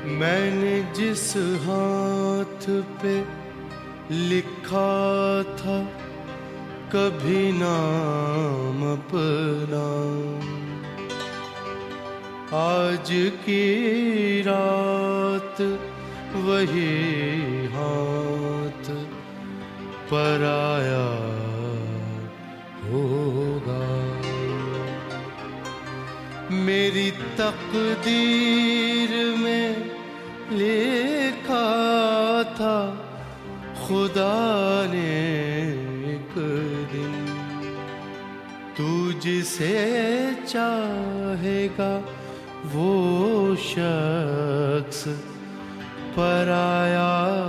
मैंने जिस हाथ पे लिखा था कभी नाम अपना, आज की रात वही हाथ पराया होगा। मेरी तकदीर में लिखा था खुदा ने एक दिन, तू जिसे चाहेगा वो शख्स पराया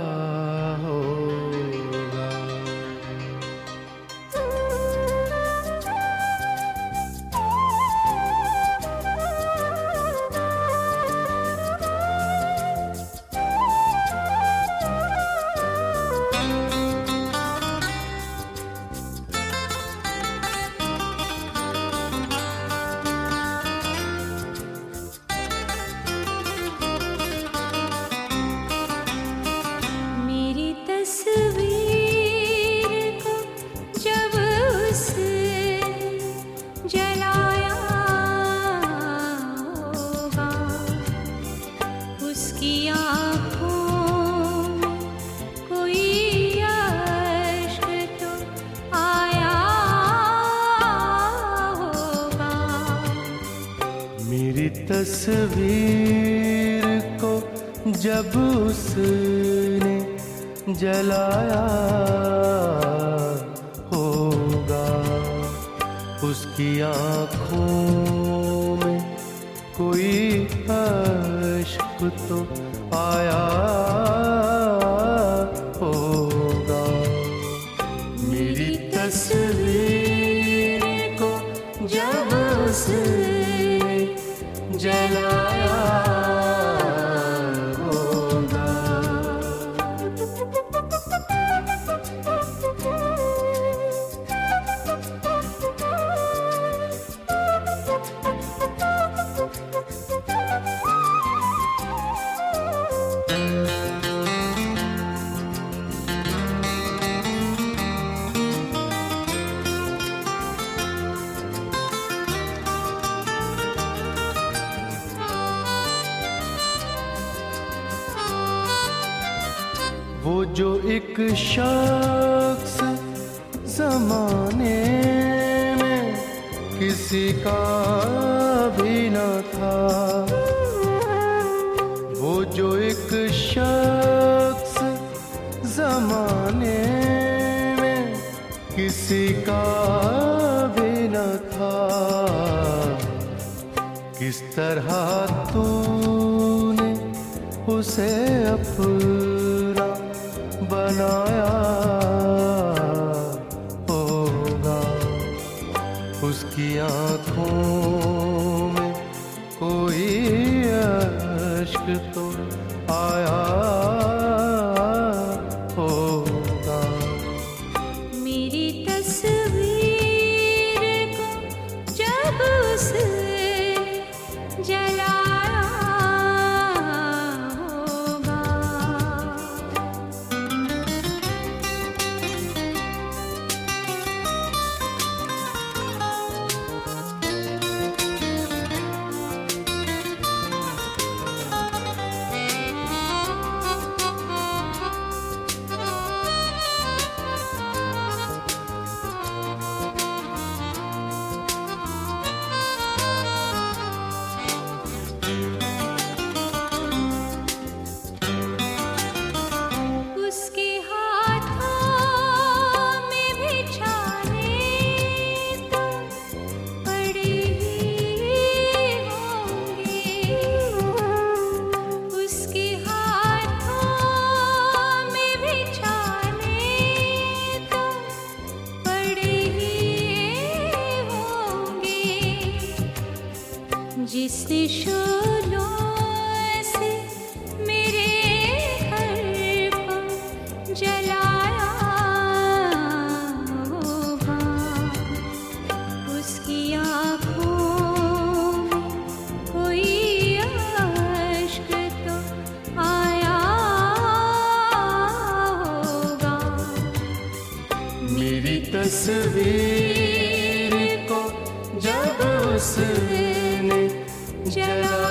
होगा। तस्वीर को जब उसने जलाया होगा, उसकी आँखों में कोई अश्क तो आया होगा। मेरी तस्वीर को जब उसने जलाया होगा। वो जो एक शख्स ज़माने में किसी का भी न था, वो जो एक शख्स ज़माने में किसी का भी न था, किस तरह तूने उसे अपना बनाया होगा। उसकी आँखों में कोई अश्क तो आया होगा। मेरी तस्वीर को जब उसने जलाया होगा। जिसने शोलों से मेरे घर को जलाया होगा, उसकी आँखों में कोई अश्क तो तस्वीर को जब उसने जला